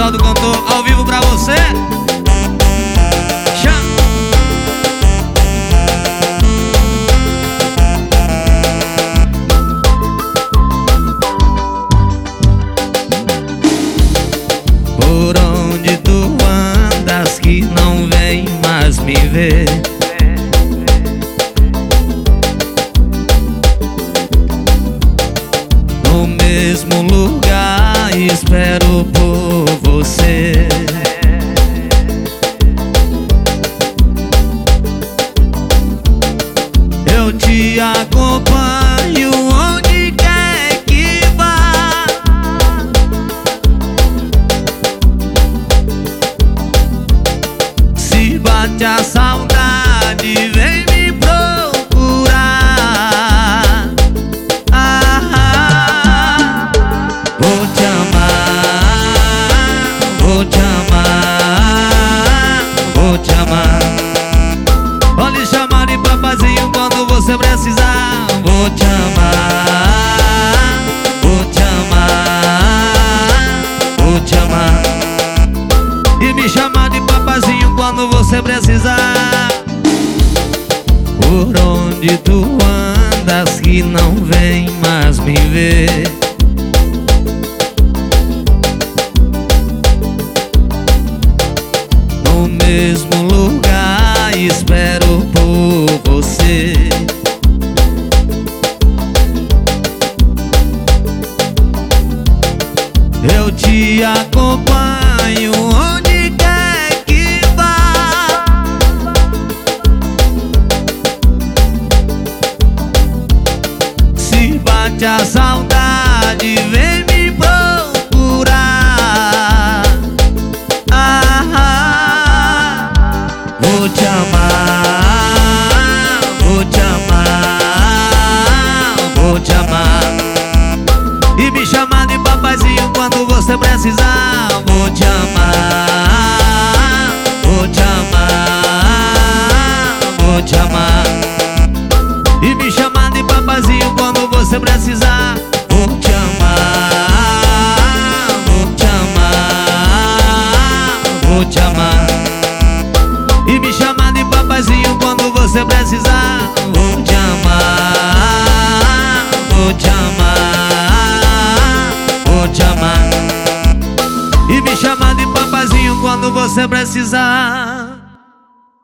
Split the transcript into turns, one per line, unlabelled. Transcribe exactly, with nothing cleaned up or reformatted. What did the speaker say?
Geraldo cantou ao vivo pra você. Chama. Por onde tu andas que não vem mais me ver? No mesmo lugar espero por você. Eu te acompanho onde quer que vá. Se bate a saudade, vem me procurar. Ah, vou te amar, vou te amar, vou te amar. Vou lhe chamar de papazinho quando você precisar. Vou te amar, vou te amar, vou te amar. E me chamar de papazinho quando você precisar. Por onde tu andas que não vem mais me ver? No mesmo lugar espero por você. Eu te acompanho onde quer que vá. Se bate a saudade, vem me procurar. Ah, vou te amar, vou te amar, vou te amar. E me chamar de papazinho quando você precisar. Vou te amar, vou te amar, vou te amar. E me chamar de papazinho quando você precisar. Vou te amar, vou te amar, vou te amar. E me chamar de papazinho quando você precisar. Vou te amar, vou te amar, vou te amar. E me chamar de papazinho quando você precisar.